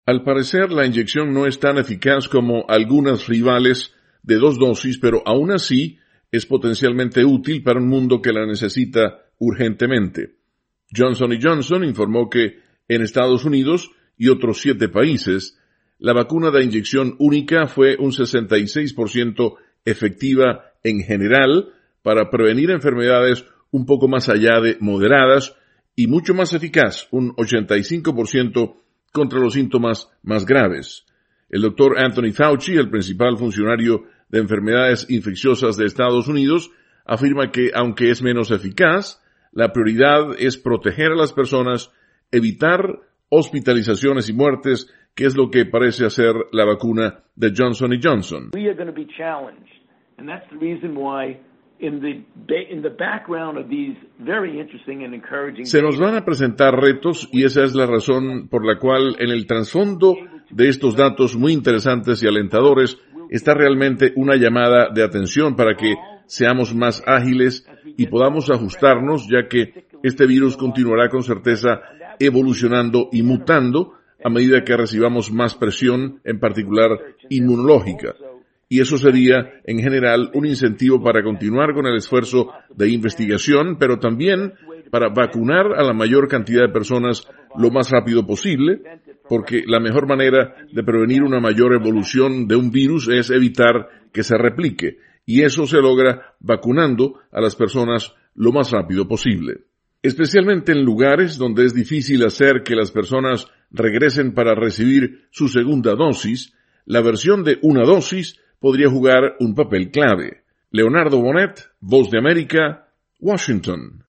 Al parecer, la inyección no es tan eficaz como algunas rivales de 2 dosis, pero aún así es potencialmente útil para un mundo que la necesita urgentemente. Johnson & Johnson informó que en Estados Unidos y otros 7 países, la vacuna de inyección única fue un 66% efectiva en general para prevenir enfermedades un poco más allá de moderadas y mucho más eficaz, un 85% contra los síntomas más graves. El doctor Anthony Fauci, el principal funcionario de enfermedades infecciosas de Estados Unidos, afirma que, aunque es menos eficaz, la prioridad es proteger a las personas, evitar hospitalizaciones y muertes, que es lo que parece hacer la vacuna de Johnson & Johnson. We are going to be challenged, and that's the reason why in the background of these very interesting and encouraging Se nos van a presentar retos y esa es la razón por la cual en el trasfondo de estos datos muy interesantes y alentadores está realmente una llamada de atención para que seamos más ágiles y podamos ajustarnos, ya que este virus continuará con certeza evolucionando y mutando a medida que recibamos más presión, en particular inmunológica. Y eso sería, en general, un incentivo para continuar con el esfuerzo de investigación, pero también para vacunar a la mayor cantidad de personas lo más rápido posible, porque la mejor manera de prevenir una mayor evolución de un virus es evitar que se replique, y eso se logra vacunando a las personas lo más rápido posible. Especialmente en lugares donde es difícil hacer que las personas regresen para recibir su segunda dosis, la versión de una dosis podría jugar un papel clave. Leonardo Bonet, Voz de América, Washington.